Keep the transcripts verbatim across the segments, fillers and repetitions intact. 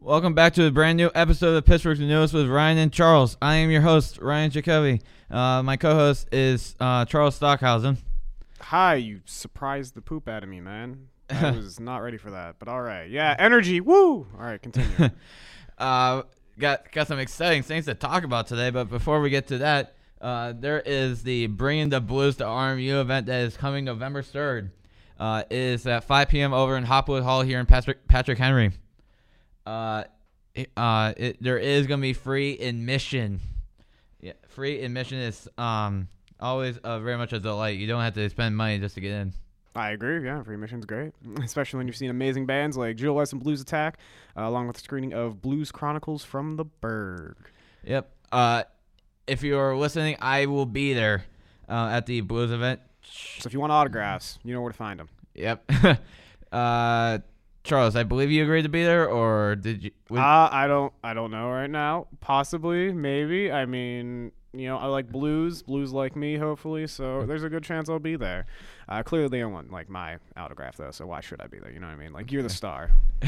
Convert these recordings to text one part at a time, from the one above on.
Welcome back to a brand new episode of Pittsburgh's Newest with Ryan and Charles. I am your host, Ryan Jacoby. Uh, my co-host is uh, Charles Stockhausen. Hi, you surprised the poop out of me, man. I was not ready for that, but all right. Yeah, energy, woo! All right, continue. uh, got got some exciting things to talk about today, but before we get to that, uh, there is the Bringing the Blues to R M U event that is coming November third. Uh, it is at five p.m. over in Hopwood Hall here in Patrick, Patrick Henry. Uh, it, uh, it, there is going to be free admission. Yeah, free admission is um always uh, very much a delight. You don't have to spend money just to get in. I agree. Yeah, free admission's great, especially when you've seen amazing bands like Jill West and Blues Attack, uh, along with a screening of Blues Chronicles from the Berg. Yep. Uh, if you're listening, I will be there uh, at the Blues event. So if you want autographs, you know where to find them. Yep. uh. Charles, I believe you agreed to be there, or did you? Was, uh, I don't. I don't know right now. Possibly, maybe. I mean, you know, I like blues. Blues like me, hopefully. So there's a good chance I'll be there. Uh, clearly, they don't want like my autograph though. So why should I be there? You know what I mean? Like you're the star.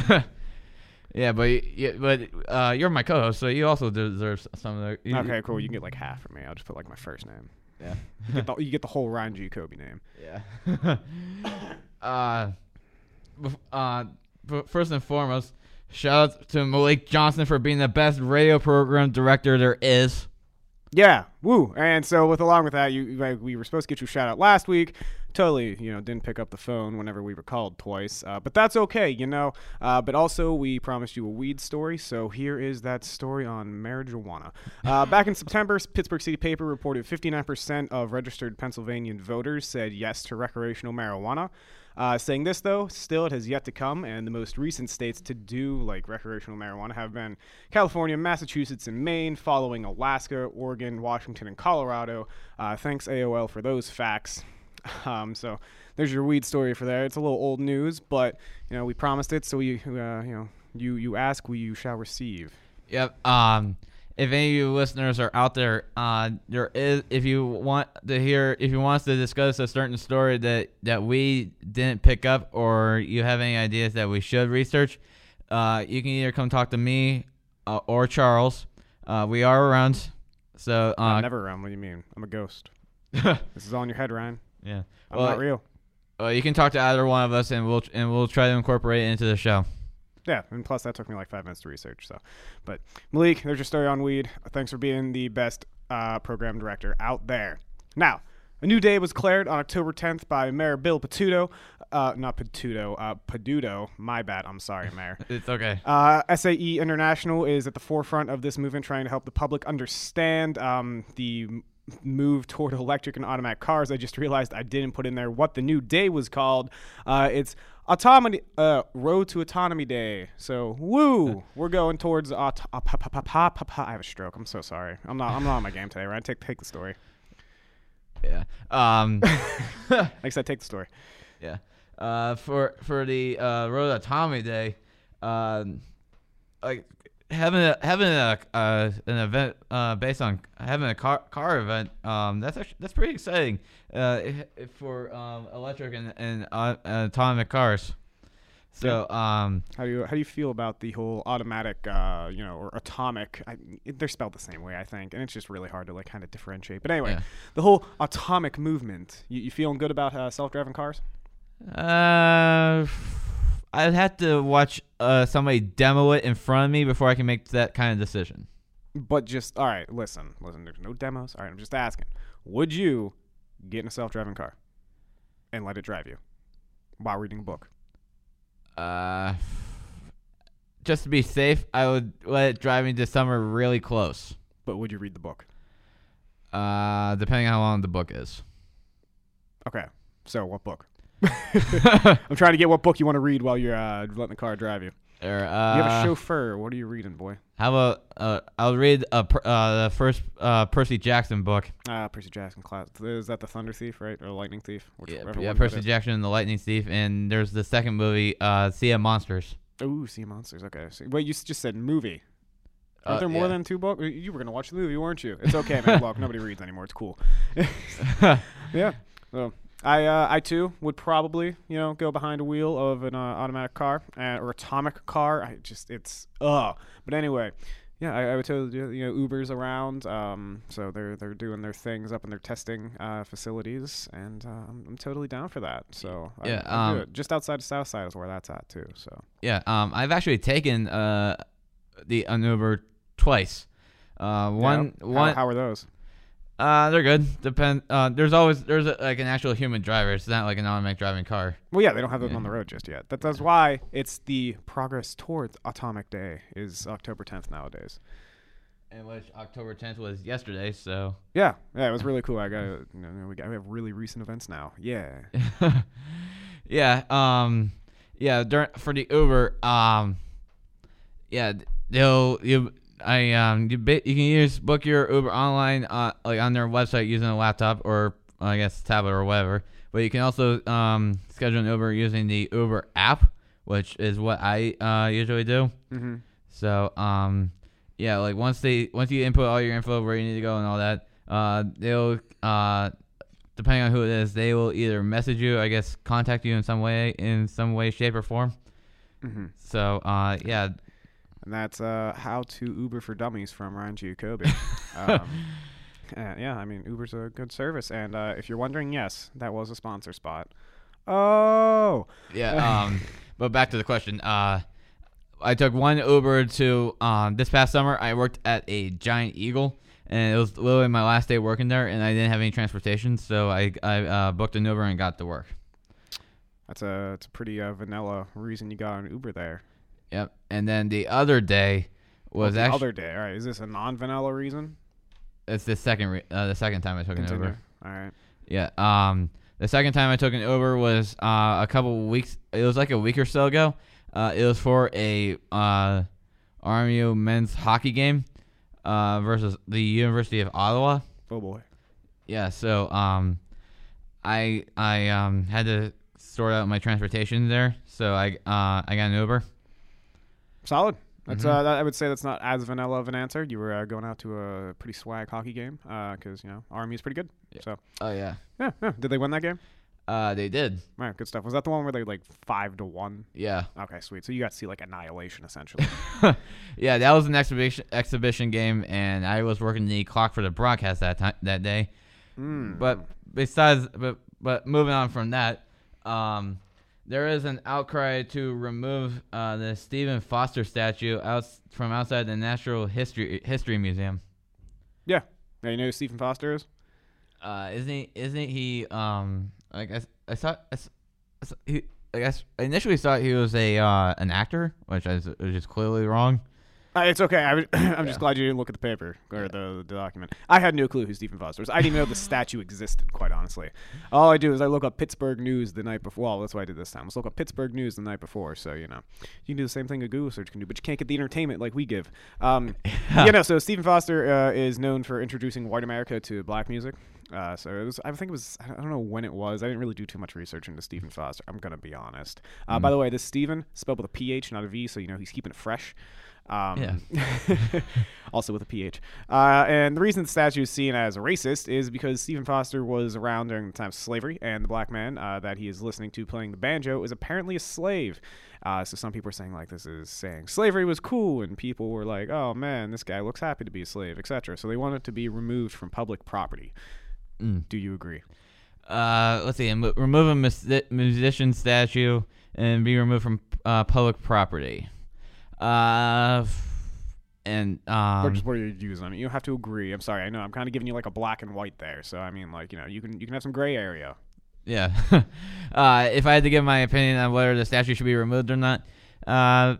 Yeah, but yeah, but uh, you're my co-host, so you also deserve some of the. You, okay, cool. You can get like half from me. I'll just put like my first name. Yeah. you, get the, you get the whole Ryan G. Kobe name. Yeah. uh, uh. But first and foremost, shout out to Malik Johnson for being the best radio program director there is. Yeah, woo! And so, with along with that, you like, we were supposed to get you a shout out last week. Totally, you know, didn't pick up the phone whenever we were called twice, uh, but that's okay, you know. Uh, but also, we promised you a weed story, so here is that story on marijuana. Uh, back in September, Pittsburgh City Paper reported fifty-nine percent of registered Pennsylvanian voters said yes to recreational marijuana. Uh, saying this, though, still it has yet to come, and the most recent states to do, like, recreational marijuana have been California, Massachusetts, and Maine, following Alaska, Oregon, Washington, and Colorado. Uh, thanks, A O L, for those facts. Um, so there's your weed story for there. It's a little old news, but, you know, we promised it, so we, uh, you know, you, you ask, we you shall receive. Yep. Um... If any of you listeners are out there, uh, there is. If you want to hear, if you want us to discuss a certain story that, that we didn't pick up, or you have any ideas that we should research, uh, you can either come talk to me uh, or Charles. Uh, we are around. So uh, I'm never around. What do you mean? I'm a ghost. This is all in your head, Ryan. Yeah, I'm well, not real. Uh, you can talk to either one of us, and we'll and we'll try to incorporate it into the show. Yeah, and plus that took me like five minutes to research. So, but Malik, there's your story on weed. Thanks for being the best uh, program director out there. Now, a new day was declared on October tenth by Mayor Bill Patudo. Uh, not Patudo, uh, Padudo. My bad. I'm sorry, Mayor. It's okay. Uh, S A E International is at the forefront of this movement, trying to help the public understand um, the move toward electric and automatic cars. I just realized I didn't put in there what the new day was called. Uh, it's Autonomy, uh, Road to Autonomy Day. So, woo, we're going towards. Auto- uh, pa- pa- pa- pa- pa- pa- I have a stroke. I'm so sorry. I'm not. I'm not on my game today. Right? Take take the story. Yeah. Um. Like I said, take the story. Yeah. Uh. For for the uh Road to Autonomy Day, um, like having a having a uh an event uh based on having a car car event. Um. That's actually that's pretty exciting. Uh. If, if for um electric and and uh, autonomous cars. So um, how do you how do you feel about the whole automatic, uh, you know, or atomic? I, they're spelled the same way, I think, and it's just really hard to like kind of differentiate. But anyway, yeah. The whole atomic movement. You, you feeling good about uh, self-driving cars? Uh, I'd have to watch uh somebody demo it in front of me before I can make that kind of decision. But just all right, listen, listen. There's no demos. All right, I'm just asking. Would you get in a self-driving car and let it drive you while reading a book? Uh, just to be safe, I would let it drive me to somewhere really close. But would you read the book? Uh, depending on how long the book is. Okay, so what book? I'm trying to get what book you want to read while you're uh, letting the car drive you. Or, uh, you have a chauffeur. What are you reading, boy? How about uh, I'll read a, uh, the first uh, Percy Jackson book. Ah, uh, Percy Jackson class. Is that the Thunder Thief, right, or Lightning Thief? Which, yeah, yeah Percy Jackson and the Lightning Thief, and there's the second movie, uh, Sea of Monsters. Ooh, Sea of Monsters. Okay. So, wait, you just said movie. Aren't uh, there more yeah. than two books? You were gonna watch the movie, weren't you? It's okay, man. Look, nobody reads anymore. It's cool. Yeah. So, I uh, I too would probably you know go behind a wheel of an uh, automatic car uh, or atomic car. I just it's ugh. But anyway, yeah, I, I would totally do you know Uber's around, um, so they're they're doing their things up in their testing uh, facilities, and uh, I'm, I'm totally down for that. So Yeah, I, I'll do um, it. Just outside of Southside is where that's at too. So Yeah, um, I've actually taken uh the an Uber twice. Uh, one yeah. one How, how are those? uh, they're good. Depend. Uh, there's always there's a, like an actual human driver. It's not like an automatic driving car. Well, yeah, they don't have them Yeah. on the road just yet. That, that's why it's the progress towards Atomic Day is October tenth nowadays. In which October tenth was yesterday. So Yeah, yeah, it was really cool. I got you know, we got we have really recent events now. Yeah. yeah. Um. Yeah. During for the Uber. Um. Yeah. They'll you. I um. You, ba- you can use book your Uber online uh like on their website using a laptop or I guess tablet or whatever. But you can also um schedule an Uber using the Uber app, which is what I uh usually do. Mm-hmm. So um. Yeah, like once they once you input all your info where you need to go and all that, uh, they'll uh, depending on who it is, they will either message you, I guess, contact you in some way, in some way, shape, or form. Mm-hmm. So uh, yeah, And that's uh, How to Uber for Dummies from Ryan Giacobbe. um, and yeah, I mean, Uber's a good service. And uh, if you're wondering, yes, that was a sponsor spot. Oh! yeah. Um, but back to the question. Uh, I took one Uber to um this past summer. I worked at a Giant Eagle, and it was literally my last day working there, and I didn't have any transportation, so I I uh, booked an Uber and got to work. That's a, it's a pretty uh, vanilla reason you got an Uber there. Yep. And then the other day was the actually other day. All right, is this a non-vanilla reason? it's the second re- uh, the second time I took Continue. an Uber. All right. Yeah. Um, the second time I took an Uber was uh, a couple weeks. It was like a week or so ago. Uh, it was for a uh, R M U men's hockey game uh, versus the University of Ottawa. Oh boy. Yeah. So um, I I um had to sort out my transportation there. So I uh I got an Uber. Solid. That's Mhm. uh, that, I would say that's not as vanilla of an answer. You were uh, going out to a pretty swag hockey game because you know R M U is pretty good. Yeah. So Oh yeah. yeah, yeah. Did they win that game? Uh, they did. All right, good stuff. Was that the one where they like five to one? Yeah. Okay, sweet. So you got to see like annihilation essentially. Yeah, that was an exhibition exhibition game, and I was working the clock for the broadcast that time that day. Mm. But besides, but but moving on from that, um, there is an outcry to remove uh, the Stephen Foster statue out from outside the Natural History History Museum. Yeah. Yeah, you know who Stephen Foster is? Uh, isn't he? Isn't he? Um, like I, I thought. I, s- I s- he, I guess I initially thought he was a uh, an actor, which is which is clearly wrong. Uh, it's okay. I was, I'm Yeah. just glad you didn't look at the paper or the, the document. I had no clue who Stephen Foster was. I didn't even know the statue existed, quite honestly. All I do is I look up Pittsburgh News the night before. Well, that's what I did this time. Let's look up Pittsburgh News the night before. So, you know, you can do the same thing a Google search can do, but you can't get the entertainment like we give. Um, you know, so Stephen Foster uh, is known for introducing white America to black music. Uh, so it was, I think it was, I don't know when it was. I didn't really do too much research into Stephen Foster. I'm going to be honest. Uh, Mm. By the way, this Stephen, spelled with a P H, not a V, so you know he's keeping it fresh. Um, Yeah. also with a P H. Uh, and the reason the statue is seen as a racist is because Stephen Foster was around during the time of slavery, and the black man uh, that he is listening to playing the banjo is apparently a slave. Uh, so some people are saying, like, this is saying slavery was cool, and people were like, oh, man, this guy looks happy to be a slave, et cetera. So they want it to be removed from public property. Mm. Do you agree? Uh, let's see. m- Remove a mus- musician statue and be removed from uh, public property. Uh, f- and Or um, just what are your views on it? You don't have to agree. I'm sorry. I know I'm kind of giving you like a black and white there. So I mean, like, you know, you can you can have some gray area. yeah. uh, if I had to give my opinion on whether the statue should be removed or not, uh,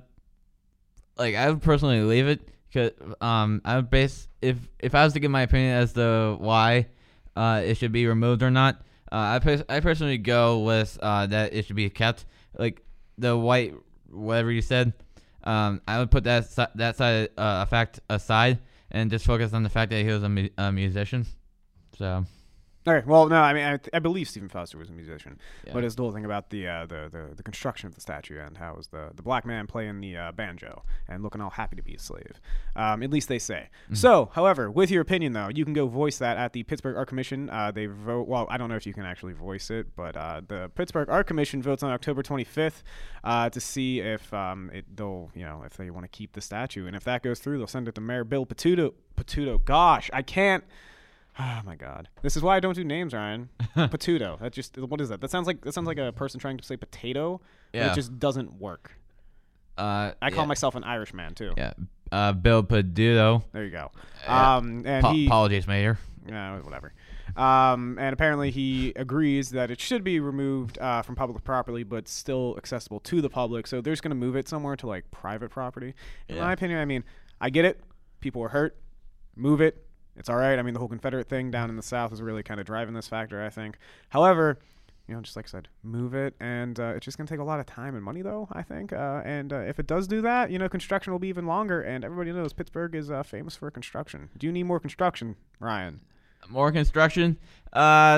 like I would personally leave it because um, I would base if if I was to give my opinion as to why uh it should be removed or not, uh, I pers- I personally go with uh that it should be kept. Like the white whatever you said. Um, I would put that si- that side uh, fact aside and just focus on the fact that he was a, mu- a musician. So, All right. Well, no, I mean, I, I believe Stephen Foster was a musician, Yeah. but it's the whole thing about the, uh, the the the construction of the statue and how it was the the black man playing the uh, banjo and looking all happy to be a slave. Um, at least they say. Mm-hmm. So, however, with your opinion though, you can go voice that at the Pittsburgh Art Commission. Uh, they vote. Well, I don't know if you can actually voice it, but uh, the Pittsburgh Art Commission votes on October twenty-fifth uh, to see if um, it they'll you know if they want to keep the statue, and if that goes through, they'll send it to Mayor Bill Patuto. Patuto. Gosh, I can't. Oh my God! This is why I don't do names, Ryan. Patuto. That just what is that? That sounds like that sounds like a person trying to say potato. Yeah. It just doesn't work. Uh, I call yeah. myself an Irishman too. Yeah. Uh, Bill Peduto. There you go. Yeah. Um, and Pa- he. apologies, Mayor. Yeah, whatever. Um, and apparently he agrees that it should be removed uh, from public property, but still accessible to the public. So they're just gonna move it somewhere to like private property. In Yeah. my opinion, I mean, I get it. People were hurt. Move it. It's all right. I mean, the whole Confederate thing down in the South is really kind of driving this factor, I think. However, you know, just like I said, move it, and uh, it's just going to take a lot of time and money, though, I think. Uh, and uh, if it does do that, you know, construction will be even longer, and everybody knows Pittsburgh is uh, famous for construction. Do you need more construction, Ryan? More construction? Uh,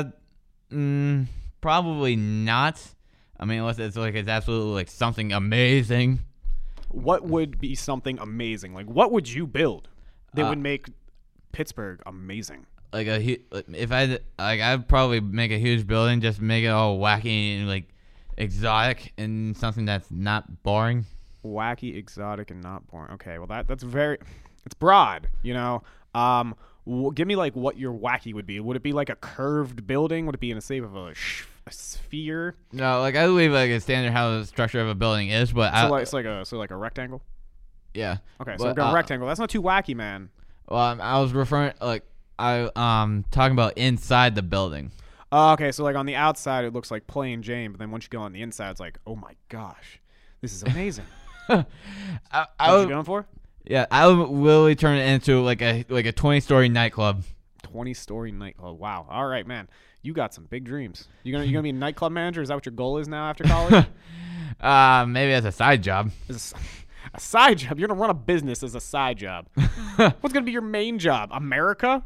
mm, probably not. I mean, unless it's like it's absolutely like something amazing. What would be something amazing? Like, what would you build that Uh, would make Pittsburgh amazing? Like a hu- like, if I like, I'd probably make a huge building, just make it all wacky and like exotic and something that's not boring. Wacky, exotic, and not boring. Okay, well that that's very, it's broad. You know, um, w- give me like what your wacky would be. Would it be like a curved building? Would it be in the shape of a, sh- a sphere? No, like I believe like a standard how the structure of a building is, but So I, like it's like a so like a rectangle. yeah. Okay, so But, we're going uh, rectangle. That's not too wacky, man. Well, um, I was referring like I um talking about inside the building. Uh, okay, so like on the outside it looks like plain Jane, but then once you go on the inside, it's like, oh my gosh, this is amazing. I, I What would, you going for? yeah, I would literally turn it into like a like a twenty story nightclub. twenty story nightclub. Wow. All right, man. You got some big dreams. You gonna you gonna be a nightclub manager? Is that what your goal is now after college? uh, maybe as a side job. Is a, a side job? You're gonna run a business as a side job. What's gonna be your main job? America?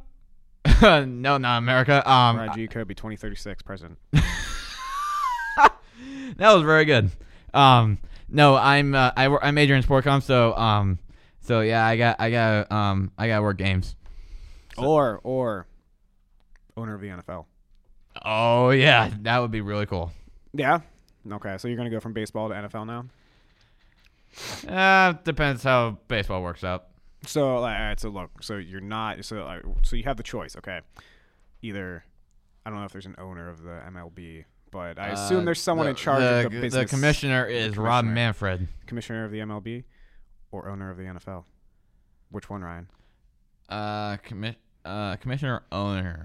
No, not America. Um, Ryan G. Kobe, twenty thirty-six, president. that was very good. Um, no, I'm uh, I wor- I major in sport comm, so um, so yeah, I got I got um I got work games. Or or owner of the N F L. Oh yeah, that would be really cool. Yeah. Okay, so you're gonna go from baseball to N F L now. Uh, depends how baseball works out. So, all right, so look, so you're not, so uh, so you have the choice, okay? Either, I don't know if there's an owner of the M L B, but I assume Uh, there's someone the, in charge the, of the business. The commissioner is Rob commissioner. Manfred. Commissioner of the M L B, or owner of the N F L. Which one, Ryan? Uh, commi- uh, commissioner owner.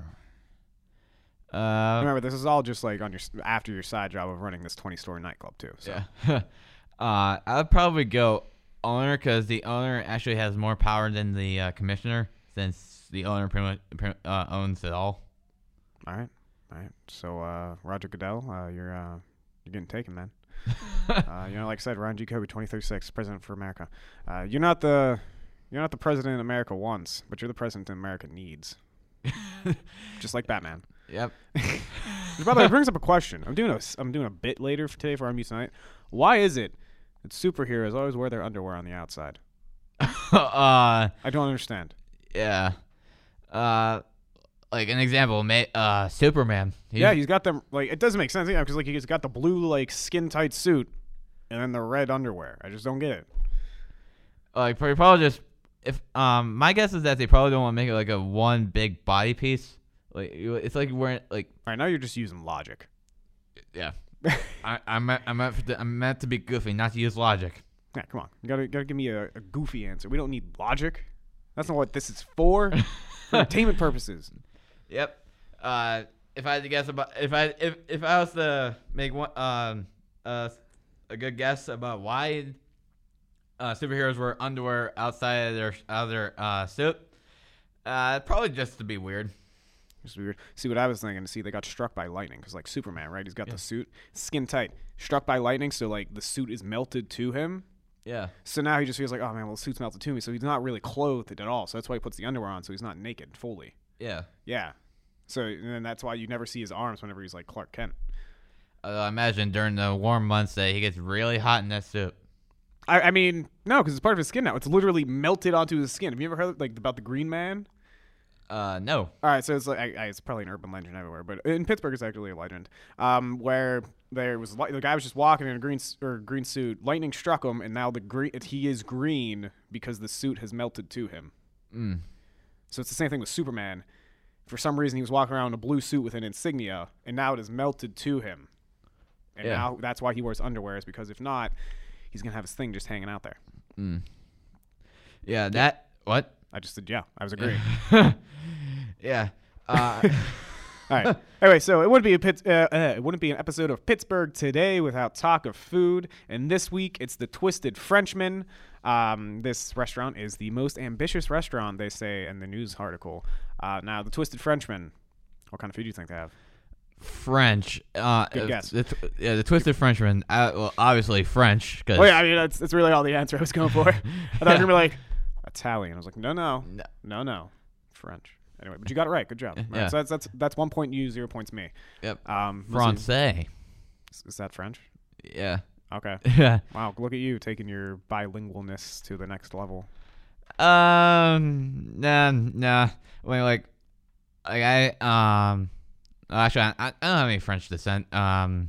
Uh, Remember, this is all just like on your after your side job of running this twenty-story nightclub too. So. yeah. uh, I would probably go owner because the owner actually has more power than the uh, commissioner, since the owner pretty much pre- uh, owns it all. All right, all right. So, uh, Roger Goodell, uh, you're uh, you're getting taken, man. uh, you know, like I said, Ryan G. Kobe, twenty thirty-six, president for America. Uh, you're not the you're not the president America wants, but you're the president America needs. Just like Batman. Yep. By the way, it brings up a question. I'm doing a I'm doing a bit later for today for Army Tonight. Why is it that superheroes always wear their underwear on the outside? uh, I don't understand. yeah. Uh, like an example, ma- uh, Superman. He's, Yeah, he's got them like it doesn't make sense, yeah, because like he's got the blue like skin tight suit and then the red underwear. I just don't get it. like probably probably just if um my guess is that they probably don't want to make it like a one big body piece. Like you- it's like wearing like All right, now you're just using logic. yeah. I I meant I meant for the, I meant to be goofy, not to use logic. Yeah, come on. You gotta gotta give me a, a goofy answer. We don't need logic. That's not what this is for. For entertainment purposes. Yep. Uh, if I had to guess about if I if if I was to make one um uh a good guess about why uh superheroes wear underwear outside of their out of their uh suit, uh probably just to be weird. Just weird. See what I was thinking. See, they got struck by lightning because like Superman, right? He's got Yeah. the suit, skin tight, struck by lightning, so like the suit is melted to him. Yeah. So now he just feels like, oh man, well the suit's melted to me, so he's not really clothed at all. So that's why he puts the underwear on, so he's not naked fully. Yeah. Yeah, So and then that's why you never see his arms whenever he's like Clark Kent. Uh, I imagine during the warm months that he gets really hot in that suit. I, I mean, no, because it's part of his skin now. It's literally melted onto his skin. Have you ever heard like about the Green Man? Uh, no. All right, so it's like I, I, it's probably an urban legend everywhere, but in Pittsburgh, it's actually a legend. Um, where there was li- the guy was just walking in a green s- or green suit. Lightning struck him, and now the green he is green because the suit has melted to him. Mm. So it's the same thing with Superman. For some reason, he was walking around in a blue suit with an insignia, and now it is melted to him. And Yeah. now that's why he wears underwear, is because if not, he's gonna have his thing just hanging out there. Mm. Yeah, that what? I just said, yeah, I was agreeing. Yeah. Uh, All right. Anyway, so it wouldn't be a Pitts, uh, uh, it wouldn't be an episode of Pittsburgh Today without talk of food. And this week, it's the Twisted Frenchman. Um, this restaurant is the most ambitious restaurant, they say in the news article. Uh, now, the Twisted Frenchman. What kind of food do you think they have? French. Uh, Good uh, guess. The, tw- yeah, the Twisted Frenchman. Uh, well, obviously French. Cause Oh yeah, I mean that's that's really all the answer I was going for. I thought you were gonna be like Italian. I was like, no, no, No. no, no, French. Anyway, but you got it right. Good job. All right, Yeah. so that's that's that's one point you, zero points me. Yep. Um, mostly- Francais. Is, is that French? Yeah. Okay. Yeah. Wow, look at you taking your bilingualness to the next level. Um. Nah. Nah. I mean, like, like I um. Actually, I, I don't have any French descent. Um.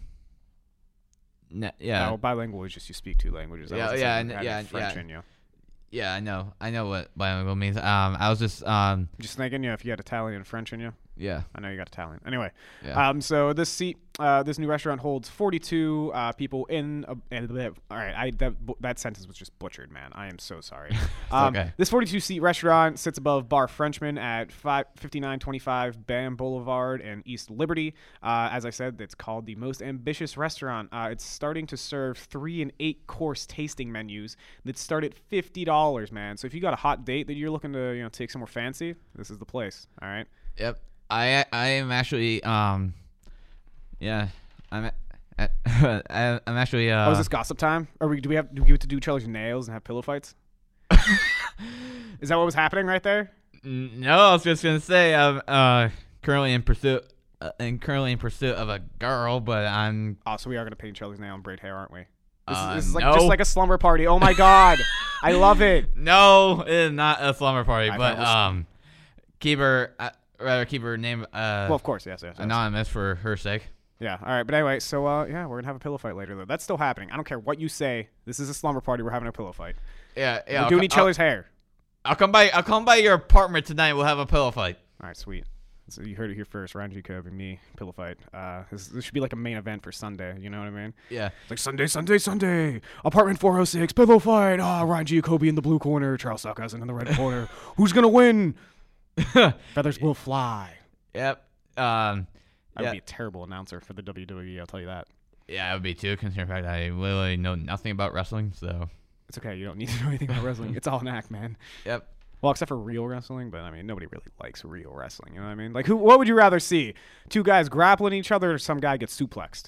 Nah, yeah. No, bilingual is just you speak two languages. I Yeah, wasn't yeah, saying you and- had yeah, French yeah. in you. Yeah, I know. I know what bilingual means. Um. I was just um. Just thinking, you if you had Italian and French in you. Yeah. I know you got Italian. Anyway, Yeah. um, so this seat, uh, this new restaurant holds forty-two uh, people in. A, and all right, I that that sentence was just butchered, man. I am so sorry. um, okay. This forty-two seat restaurant sits above Bar Frenchman at fifty-nine twenty-five Bam Boulevard and East Liberty. Uh, as I said, it's called the most ambitious restaurant. Uh, it's starting to serve three and eight course tasting menus that start at fifty dollars, man. So if you got a hot date that you're looking to, you know, take somewhere fancy, this is the place. All right. Yep. I I am actually um. Yeah. I'm. I, I'm actually. Uh, oh, is this gossip time? Or we, do we have do we get to do each other's nails and have pillow fights? Is that what was happening right there? No, I was just gonna say I'm uh currently in pursuit uh, and currently in pursuit of a girl, but I'm Oh, so we are gonna paint each other's nail and braid hair, aren't we? This, Uh, is, this is like no. just like a slumber party. Oh my god, I love it. no, it is not a slumber party, I but thought it was- um, keep her uh, rather keep her name uh Well, of course, yes, yes, yes. anonymous for her sake. Yeah, all right. But anyway, so uh, yeah, we're gonna have a pillow fight later though. That's still happening. I don't care what you say. This is a slumber party. We're having a pillow fight. Yeah, yeah. we're I'll doing co- each I'll- other's hair. I'll come by. I'll come by your apartment tonight. We'll have a pillow fight. All right, sweet. So you heard it here first. Ryan Jacob and me, pillow fight. Uh, this, this should be like a main event for Sunday. You know what I mean? Yeah. It's like Sunday, Sunday, Sunday. Apartment four oh six, pillow fight. Ah, Ryan Giacobbe in the blue corner, Charles Stockhausen in the red corner. Who's gonna win? Feathers will fly. Yep. Um. I Yeah. would be a terrible announcer for the W W E. I'll tell you that. Yeah, I would be too. Considering the fact that I literally know nothing about wrestling. So. It's okay. You don't need to know anything about wrestling. It's all an act, man. Yep. Well, except for real wrestling, but I mean, nobody really likes real wrestling. You know what I mean? Like, who? What would you rather see? Two guys grappling each other, or some guy gets suplexed?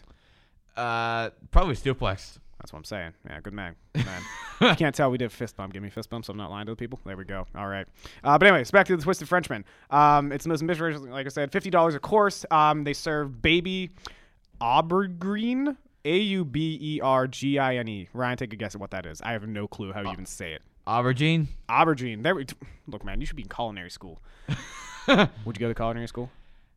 Uh. Probably suplex. That's what I'm saying. Yeah, good man. Good man. You can't tell we did fist bump. Give me fist bump, so I'm not lying to the people. There we go. All right. Uh, but anyways, back to the Twisted Frenchman. Um, it's the most ambitious, like I said, fifty dollars a course. Um, they serve baby aubergine, A U B E R G I N E. Ryan, take a guess at what that is. I have no clue how you even say it. Aubergine. Aubergine. There we look, man. You should be in culinary school. Would you go to culinary school?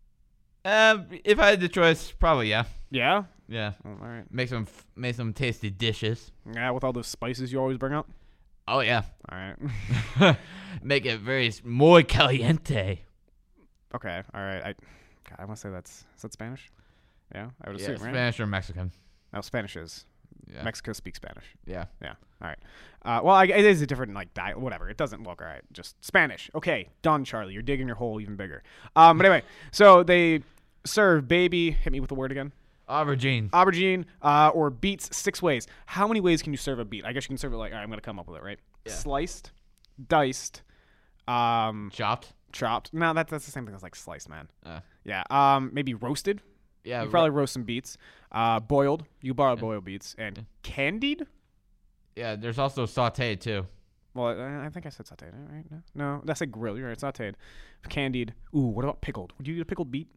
Uh, if I had the choice, probably yeah. Yeah. Yeah. Oh, all right. Make some f- make some tasty dishes. Yeah, with all those spices you always bring up. Oh yeah. All right. Make it very s- muy caliente. Okay. All right. I, God, I want to say that's is that Spanish? Yeah, I would Yeah, assume, right? Spanish or Mexican. No, Spanish is. Yeah. Mexico speaks Spanish. yeah. Yeah. All right. Uh, well, I, it is a different like diet. Whatever. It doesn't look all right. Just Spanish. Okay. Done, Charlie. You're digging your hole even bigger. Um. But anyway, so they serve baby. Hit me with the word again. Aubergine. Aubergine. Uh, or beets six ways. How many ways can you serve a beet? I guess you can serve it like. All right, I'm gonna come up with it. Right. Yeah. Sliced, diced, um, Chopped. chopped. No, that's that's the same thing as like sliced, man. Uh, Yeah. Um. Maybe roasted. yeah. You probably roast some beets. Uh, boiled. You borrow Yeah. boiled beets and Yeah. candied. Yeah. There's also sauteed too. Well, I, I think I said sauteed, right? No, no, that's a grill. You're right, sauteed, candied. Ooh, what about pickled? Would you eat a pickled beet?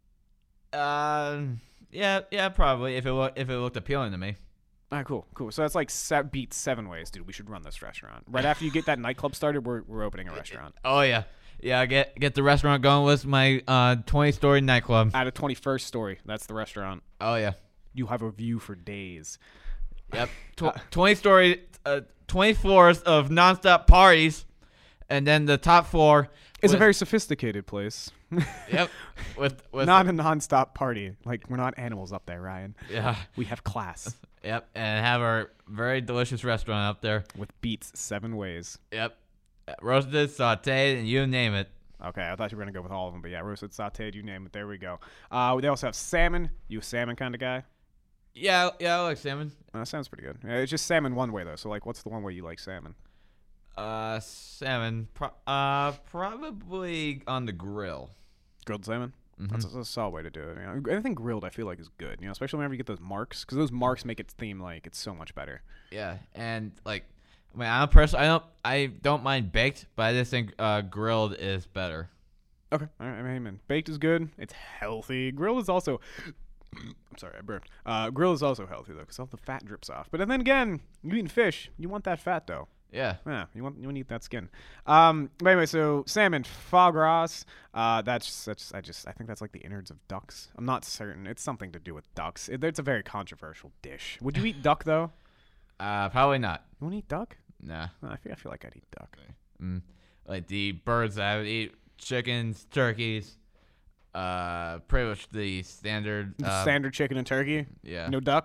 Uh, yeah, yeah, probably if it look, if it looked appealing to me. All right, cool, cool. So that's like se- beets seven ways, dude. We should run this restaurant right after you get that nightclub started. We're we're opening a restaurant. Oh yeah, yeah. Get get the restaurant going with my uh twenty story nightclub. At a twenty-first story, that's the restaurant. Oh yeah. You have a view for days. Yep. Tw- twenty story, uh, twenty floors of nonstop parties, and then the top floor. It's with, a very sophisticated place. Yep. With with not a nonstop party. Like we're not animals up there, Ryan. Yeah. We have class. Yep, and have our very delicious restaurant up there. With beets seven ways. Yep. Roasted, sauteed, and you name it. Okay, I thought you were going to go with all of them, but yeah, roasted, sauteed, you name it. There we go. Uh, they also have salmon. You a salmon kind of guy? Yeah, yeah, I like salmon. Uh, that sounds pretty good. Yeah, it's just salmon one way, though. So, like, what's the one way you like salmon? Uh, salmon, pro- uh, probably on the grill. Grilled salmon? Mm-hmm. That's, a, that's a solid way to do it. You know, anything grilled, I feel like, is good. You know, especially whenever you get those marks, because those marks make it seem like it's so much better. Yeah, and like, I mean, I'm personally, I don't, I don't mind baked, but I just think uh, grilled is better. Okay, all right, I mean, baked is good. It's healthy. Grilled is also. I'm sorry, I burped. Uh, grilled is also healthy though, because all the fat drips off. But then again, you eating fish, you want that fat though. Yeah. Yeah, you want you want to eat that skin. Um, but anyway, so salmon, foie gras. Uh, that's that's I just I think that's like the innards of ducks. I'm not certain. It's something to do with ducks. It, it's a very controversial dish. Would you eat duck though? Uh, probably not. You want to eat duck? Nah. Oh, I feel I feel like I'd eat duck. Mm. Like the birds that I would eat: chickens, turkeys. Uh, pretty much the standard. The uh, standard chicken and turkey. Yeah. No duck.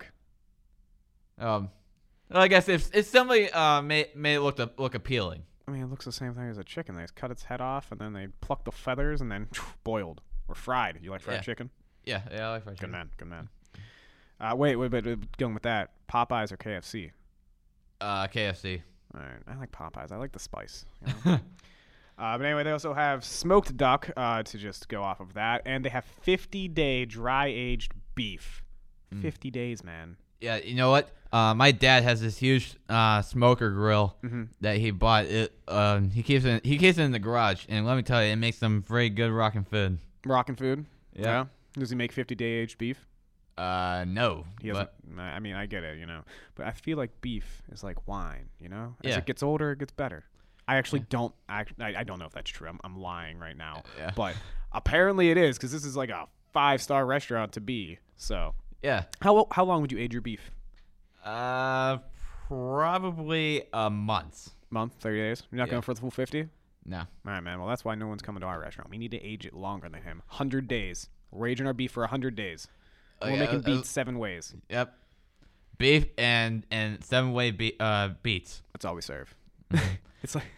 Um, well, I guess if if somebody uh may may it look look appealing. I mean, it looks the same thing as a chicken. They just cut its head off and then they pluck the feathers and then boiled or fried. You like fried Yeah. chicken? Yeah, yeah, I like fried Good chicken. man, good man. Uh, wait, wait, but uh, going with that, Popeyes or K F C? Uh, K F C. All right, I like Popeyes. I like the spice. You know? uh, but anyway, they also have smoked duck uh, to just go off of that, and they have fifty day dry aged beef. Mm. fifty days, man. Yeah, you know what? Uh, my dad has this huge uh smoker grill Mm-hmm. that he bought. It um he keeps it he keeps it in the garage, and let me tell you, it makes some very good rockin' food. Rockin' food. Yeah. Does he make fifty day aged beef? Uh, no. He doesn't. but- I mean, I get it, you know, but I feel like beef is like wine, you know. As Yeah. it gets older, it gets better. I actually Yeah. don't. Act, I, I don't know if that's true. I'm, I'm lying right now, Yeah. but apparently it is because this is like a five star restaurant to be. So Yeah. how how long would you age your beef? Uh, probably a month. Month, thirty days. You're not Yeah. going for the full fifty. No. All right, man. Well, that's why no one's coming to our restaurant. We need to age it longer than him. Hundred days. We're aging our beef for hundred days. Oh, We're yeah, making uh, beets seven ways. Yep. Beef and and seven way be- uh beets. That's all we serve. It's like.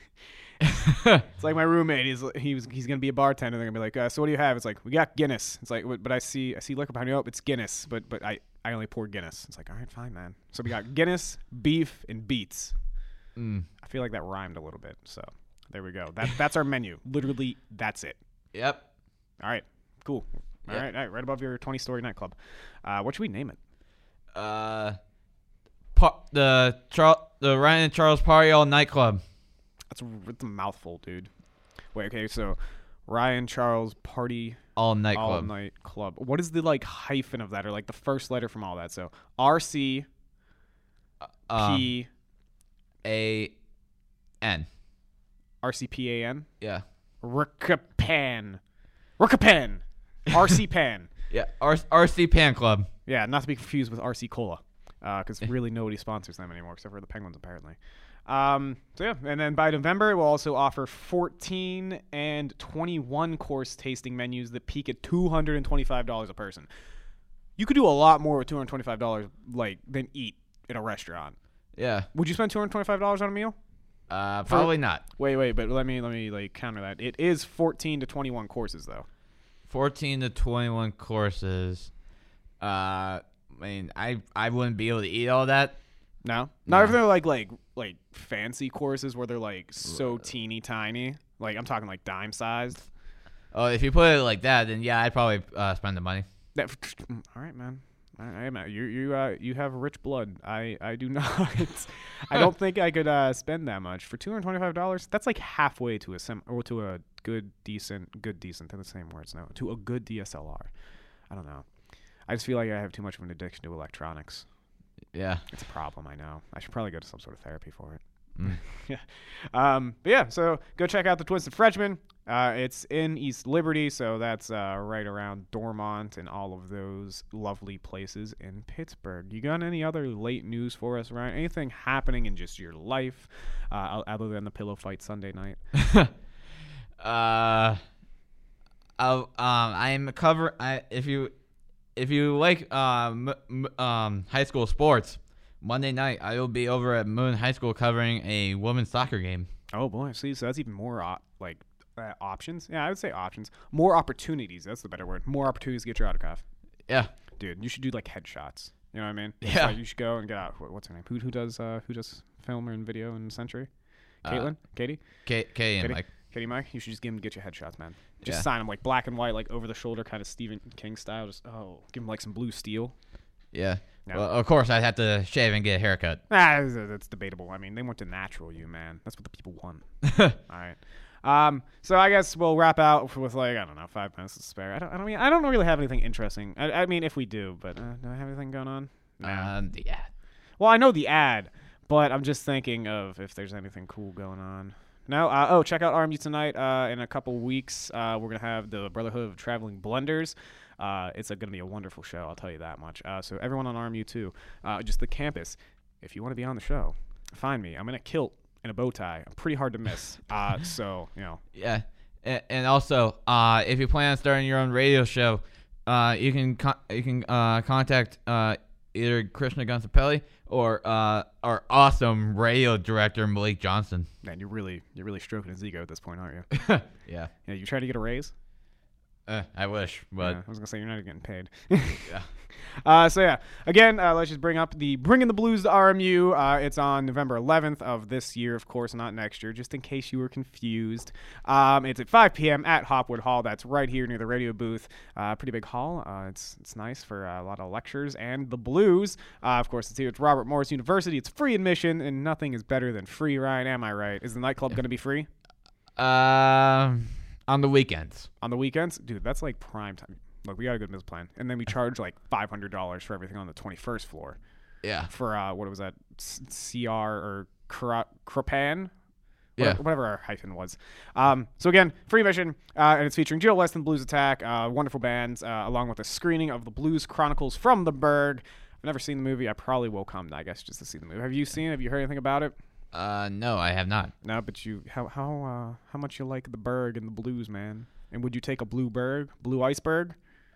It's like my roommate. He's he was he's gonna be a bartender. They're gonna be like, uh, so what do you have? It's like we got Guinness. It's like, but I see I see liquor behind you. Oh, it's Guinness. But but I I only pour Guinness. It's like, all right, fine, man. So we got Guinness, beef, and beets. Mm. I feel like that rhymed a little bit. So there we go. That that's our menu. Literally, that's it. Yep. All right, cool. All Yep. right, all right, right above your twenty story nightclub. Uh, what should we name it? Uh, pa- the Char- the Ryan and Charles Party All nightclub. That's a, it's a mouthful, dude. Wait, okay, so Ryan Charles Party All All nightclub. Night Club. What is the like hyphen of that, or like the first letter from all that? So R C Um, P A N. R C P A N Yeah. Rickapan Rickapan R C Pan. Yeah. R- RC Pan Club. Yeah, not to be confused with R C Cola, because really nobody sponsors them anymore except for the Penguins apparently. Um, so yeah, and then by November we'll also offer fourteen and twenty-one course tasting menus that peak at two hundred twenty-five dollars a person. You could do a lot more with two hundred twenty-five dollars like than eat in a restaurant. Yeah. Would you spend two hundred twenty-five dollars on a meal? Uh, probably not. Wait, wait, but let me let me like counter that. It is fourteen to twenty-one courses though. fourteen to twenty-one courses. Uh, I mean, I I wouldn't be able to eat all that. No, No. not if they're like like like fancy courses where they're like so teeny tiny. Like I'm talking like dime sized. Oh, if you put it like that, then yeah, I'd probably uh, spend the money. That, all right, man. I am. You you uh you have rich blood. I I do not. I don't think I could uh spend that much for two hundred twenty five dollars. That's like halfway to a sem or to a good decent good decent. They're the same words now. To a good D S L R. I don't know. I just feel like I have too much of an addiction to electronics. Yeah, it's a problem. I know. I should probably go to some sort of therapy for it. Mm. yeah. Um, but yeah, so go check out the Twisted Frenchman. Uh, it's in East Liberty, so that's uh, right around Dormont and all of those lovely places in Pittsburgh. You got any other late news for us, Ryan? Anything happening in just your life uh, other than the pillow fight Sunday night? uh, I'll, um, I'm cover. I if you if you like um um high school sports. Monday night, I will be over at Moon High School covering a women's soccer game. Oh boy, see, so that's even more op- like uh, options. Yeah, I would say options. More opportunities. That's the better word. More opportunities to get your autograph. Yeah, dude, you should do like headshots. You know what I mean? Yeah, like you should go and get out. What's her name? Who who does uh who does film and video in Century? Caitlin, uh, Katie, K K and Katie? Mike. Katie Mike. You should just give him get your headshots, man. Just yeah. sign them like black and white, like over the shoulder, kind of Stephen King style. Just oh, give him like some blue steel. Yeah. No. Well, of course, I'd have to shave and get a haircut. Ah, that's, that's debatable. I mean, they want to natural you, man. That's what the people want. All right. Um. So I guess we'll wrap out with like I don't know, five minutes to spare. I don't. I don't mean. I don't really have anything interesting. I, I mean, if we do, but uh, do I have anything going on? Nah. Um. The ad. Well, I know the ad, but I'm just thinking of if there's anything cool going on. No. Uh, oh, check out R M U tonight. Uh, in a couple weeks, uh, we're gonna have the Brotherhood of Traveling Blenders. Uh, it's going to be a wonderful show, I'll tell you that much. Uh, so everyone on R M U too, uh, just the campus, if you want to be on the show, find me. I'm in a kilt and a bow tie. I'm pretty hard to miss. Uh, so, you know. Yeah. And, and also, uh, if you plan on starting your own radio show, uh, you can con- you can uh, contact uh, either Krishna Gonzapelli or uh, our awesome radio director, Malik Johnson. Man, you're really you're really stroking his ego at this point, aren't you? Yeah. Yeah. You try to get a raise? Uh, I wish, but yeah, I was gonna say you're not getting paid. Yeah. Uh, so yeah, again, uh, let's just bring up the Bringing the Blues to R M U. Uh, it's on November eleventh of this year, of course, not next year, just in case you were confused. Um, it's at five p.m. at Hopwood Hall. That's right here near the radio booth. Uh, pretty big hall. Uh, it's it's nice for uh, a lot of lectures and the blues. Uh, of course, it's here. It's Robert Morris University. It's free admission, and nothing is better than free. Ryan, am I right? Is the nightclub going to be free? Um. On the weekends. On the weekends? Dude, that's like prime time. Look, we got a good business plan. And then we charge like five hundred dollars for everything on the twenty-first floor. Yeah. For, uh, what was that? C R or Krapan? Yeah. Whatever our hyphen was. Um, so again, free admission, uh, and it's featuring Jill Weston, Blues Attack, uh, wonderful bands, uh, along with a screening of the Blues Chronicles from the Berg. I've never seen the movie. I probably will come, I guess, just to see the movie. Have you seen it? Have you heard anything about it? Uh, no, I have not. No, but you, how how uh, how much you like the Berg and the blues, man? And would you take a blue Berg, blue iceberg?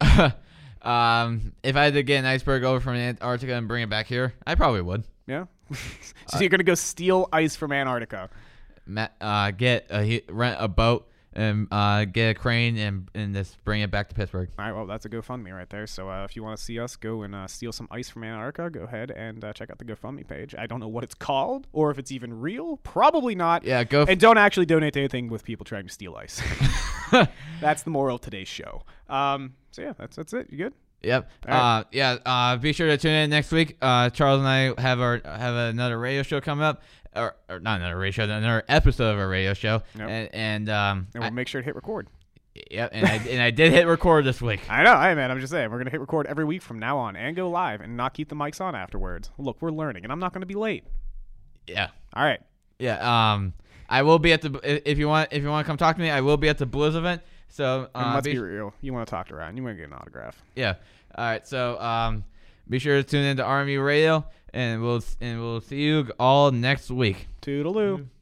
um, if I had to get an iceberg over from Antarctica and bring it back here, I probably would. Yeah. So uh, you're gonna go steal ice from Antarctica? Ma- uh, get a rent a boat and uh, get a crane and and just bring it back to Pittsburgh. All right, well, that's a GoFundMe right there. So uh, if you want to see us go and uh, steal some ice from Antarctica, go ahead and uh, check out the GoFundMe page. I don't know what it's called or if it's even real. Probably not. Yeah, go. F- and don't actually donate to anything with people trying to steal ice. That's the moral of today's show. Um, so yeah, that's that's it. You good? Yep. Right. Uh, yeah. Uh, be sure to tune in next week. Uh, Charles and I have our have another radio show coming up. Or, or not another radio show, another episode of our radio show, yep. and and um, and we'll I, make sure to hit record. Yep, and I and I did hit record this week. I know, hey man, I'm just saying we're gonna hit record every week from now on and go live and not keep the mics on afterwards. Look, we're learning, and I'm not gonna be late. Yeah. All right. Yeah. Um, I will be at the if you want if you want to come talk to me, I will be at the Blues event. So uh, and let's be, be real, you want to talk to Ryan, you want to get an autograph. Yeah. All right. So um, be sure to tune in to R M U Radio. And we'll and we'll see you all next week. Toodaloo.